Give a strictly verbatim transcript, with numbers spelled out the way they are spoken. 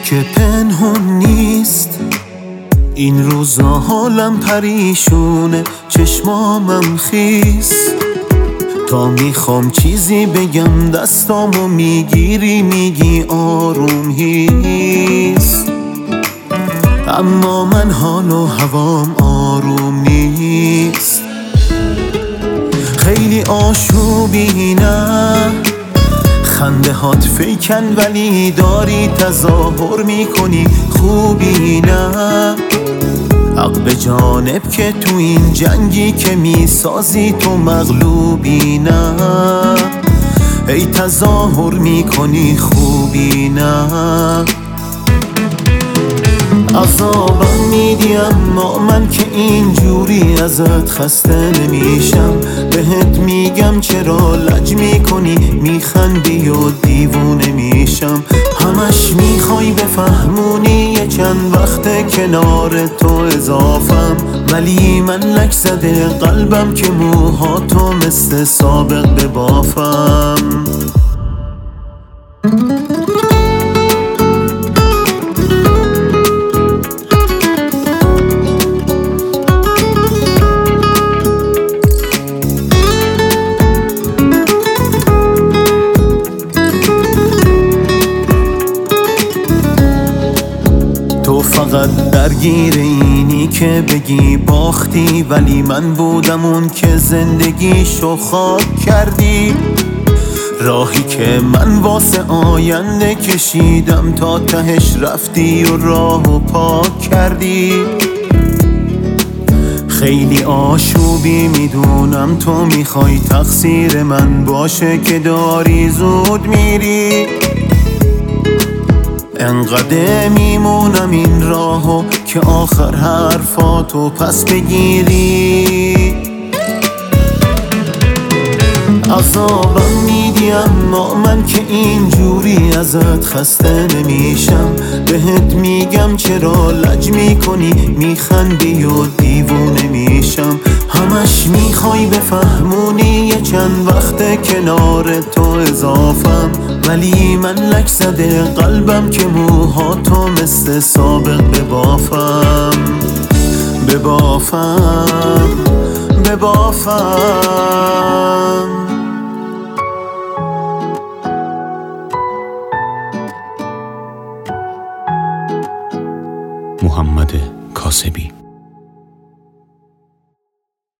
که پنهون نیست. این روزا حالم پریشونه، چشمامم خیس. تا میخوام چیزی بگم دستامو میگیری میگی آروم هیست. اما من حال و هوام آروم نیست. خیلی آشوبی نه، خنده هات فیکن ولی داری تظاهر میکنی خوبی نه. حق به جانب که تو این جنگی که میسازی تو مغلوبی نه. ای تظاهر میکنی خوبی نه. عذابم میدی اما من که اینجوری ازت خسته نمیشم. بهت میگم چرا لج میکنی، میخندی و دیوونه میشم. همش میخوای بفهمونی یه چند وقت کنار تو اضافم، ولی من لک زده قلبم که موهاتو مثل سابق ببافم. تو فقط درگیر اینی که بگی باختی، ولی من بودم اون که زندگیشو خاک کردی. راهی که من واسه آینده کشیدم تا تهش رفتی و راهو پاک کردی. خیلی آشوبی میدونم تو میخوای تقصیر من باشه که داری زود میری. انقدر میمونم این راهو که آخر حرفاتو پس بگیری. عذابم میدی اما من که اینجوری ازت خسته نمیشم. بهت میگم چرا لج میکنی، میخندی و دیوونه میشم. همش میخوای بفهمونی یه چند وقت کنار تو اضافم، ولی من لک زده قلبم که موهاتو مثل سابق ببافم. ببافم ببافم. محمد کاسبی.